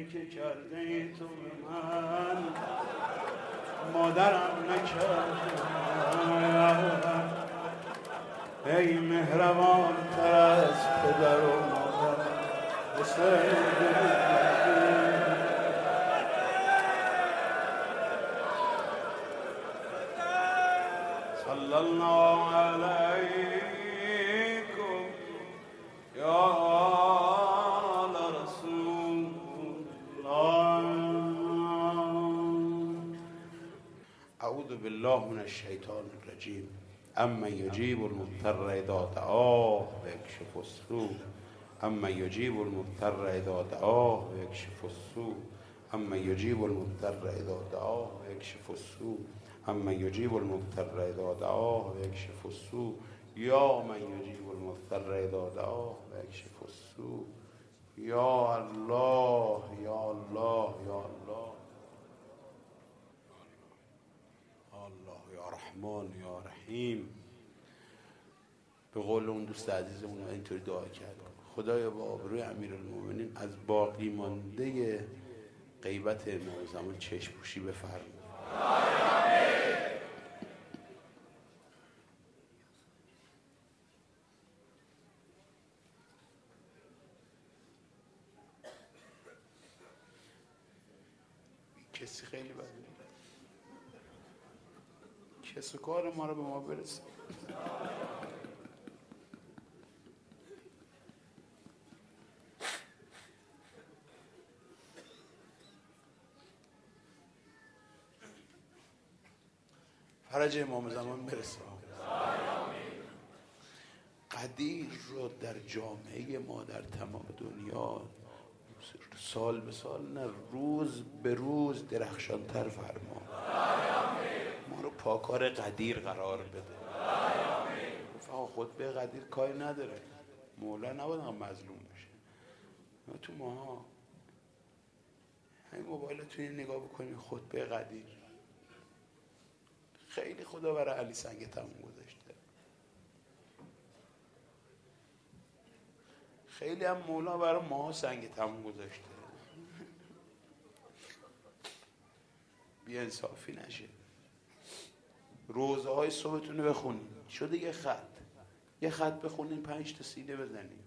که کرده ای تو به من مادرم نکرده. ای مهربان تر از پدر و مادر حسین. صلی الله علیکم یا آل رسول الله. اعوذ بالله من الشیطان الرجیم. اما یجیب المضطر اذا دعاه ویکشف السوء. اما یجیب المضطر اذا دعاه ویکشف السوء. اما یجیب المضطر اذا دعاه ویکشف السوء. اما یجیب المضطر اذا دعاه ویکشف السوء. یا من یجیب المضطر اذا دعاه ویکشف السوء. یا الله یا الله یا الله الله یا رحمان یا رحیم. به قول اون دوست عزیزمون اینطوری دعا کرد: خدایا با آبروی امیرالمومنین از باقی مانده غیبت امام زمان چشم پوشی بفرما. کسی خیلی بده کسی کار ما رو به ما برسه. فرج امام زمان برسه. قدیر رو در جامعه ما در تمام دنیا سال به سال نه روز به روز درخشانتر فرما. ما رو پاکار قدیر قرار بده. فقط خطبه قدیر کاری نداره. مولا نباید هم مظلوم بشه. ما تو ماها همین موبایلتون نگاه بکنید خطبه قدیر. خیلی خدا برای علی سنگ تموم گذاشته. خیلی هم مولا برای ما سنگ تموم گذاشته. بی انصافی نشه. روزه های صبحتون رو بخونید. شده یه خط بخونید 5 تا سینه بزنید.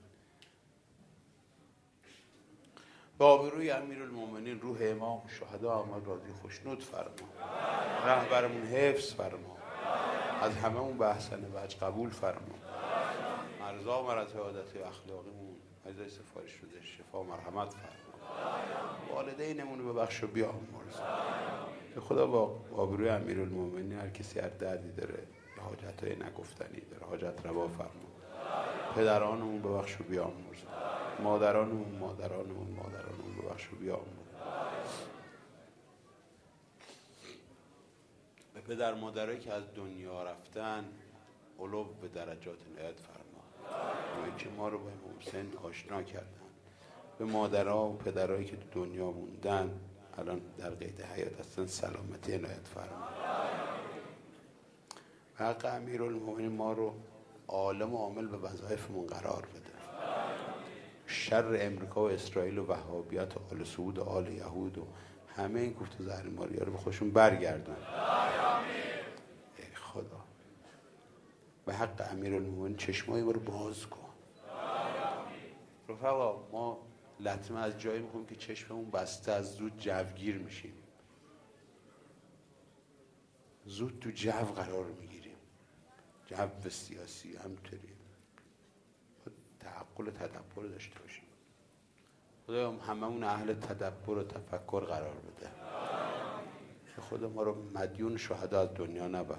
با آبروی امیرالمومنین روح امام شهدا احمد راضی خوشنود فرما. رهبرمون حفظ فرما. از همه اون به احسن وجه قبول فرما. مرزا و مرض عادت اخلاقیمون ازای سفارش شده شفا و مرحمت فرما. والدینمون رو ببخش و بیامرز. به خدا با آبروی امیرالمومنین هر کسی هر دردی داره، حاجتهای نگفتنی داره، حاجت روا فرما. پدرانمون ببخش و بیامرز. مادرانمون ببخش و بیامرز. به پدر مادرایی که از دنیا رفتن علو به درجات عنایت فرما. اونایی که ما رو با امام حسین آشنا کردن. به مادرها و پدرایی که تو دنیا موندن الان در قید حیات هستن سلامتی عنایت فرما. به حق امیرالمومنین ما رو عالم و عامل به وظایفمون قرار بده. شر امریکا و اسرائیل و وهابیت و آل سعود و آل یهود و همه این کوفت و زهرماریا رو به خودشون برگردون. ای خدا به حق امیرالمومنین چشمای ما رو باز کن. رفقا ما لطمه از جایی میکنیم که چشممون بسته، از زود جوگیر میشیم. زود تو جو قرار میگیریم. جو سیاسی همطوری. تعقل و تدبر داشته باشیم. خدا هممون اهل تدبر و تفکر قرار بده. خدا ما رو مدیون شهدا از دنیا نبر.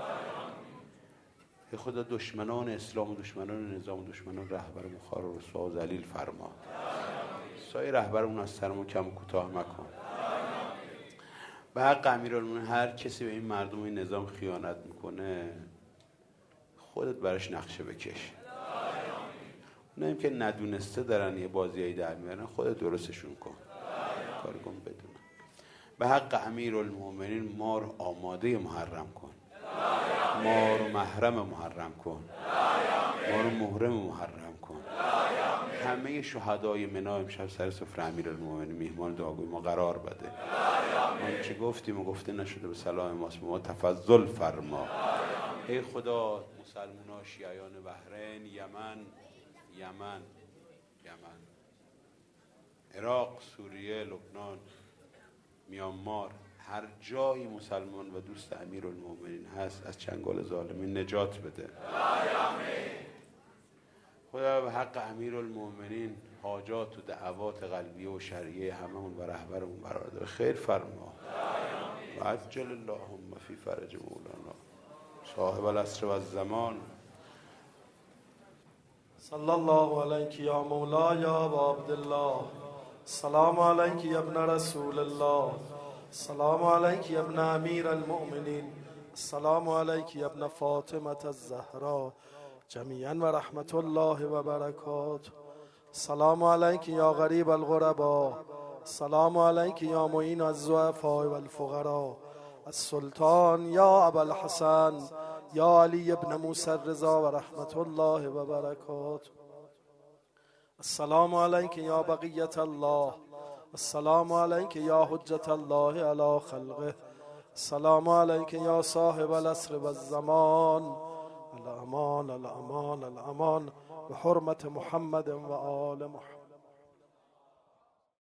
خدا دشمنان اسلام و دشمنان نظام و دشمنان رهبر مخار و رسوا و ذلیل فرما. سایر رهبرمون از سرمون کم و کوتاه مکن. به حق امیرالمومنین هر کسی به این مردم این نظام خیانت میکنه خودت براش نقشه بکش. اونایی که ندونسته دارن یه بازیایی در میارن خودت درستشون کن. کار کن بدون. به حق امیرالمومنین ما رو آماده محرم کن. ما رو محرم محرم کن. ما رو محرم محرم کن. همه شهدای منا امشب سر سفره امیرالمومنین میهمان دعاگوی ما قرار بده. آنچه گفتیم و گفته نشده به صلاح ماست، ما تفضل فرما. ای خدا، مسلمان ها، شیعیان بحرین، یمن، عراق، سوریه، لبنان، میانمار، هر جایی مسلمان و دوست امیرالمومنین هست از چنگال ظالمین نجات بده. خدا به حق امیرالمومنین حاجات و دعوات قلبیه و شرعیه هممون و رهبرمون قرار ده خیر فرما. و عجل اللهم فی فرج مولانا صاحب العصر و الزمان. صلی الله علیک یا مولاي ابا عبدالله. السلام علیک یا ابن رسول الله. السلام علیک یا ابن امیر المؤمنین. السلام علیک یا ابن فاطمة الزهراء جمیعا و رحمت الله و برکاته. السلام علیک یا غریب الغرباء. السلام علیک یا معین الضعفاء والفقراء. السلطان یا ابا الحسن یا علی ابن موسی الرضا و رحمت الله و برکاته. السلام علیک یا بقیت الله. السلام علیک یا حجت الله علی خلقه. السلام علیک یا صاحب العصر و الزمان. الامان الامان الامان بحرمت محمد و آل محمد.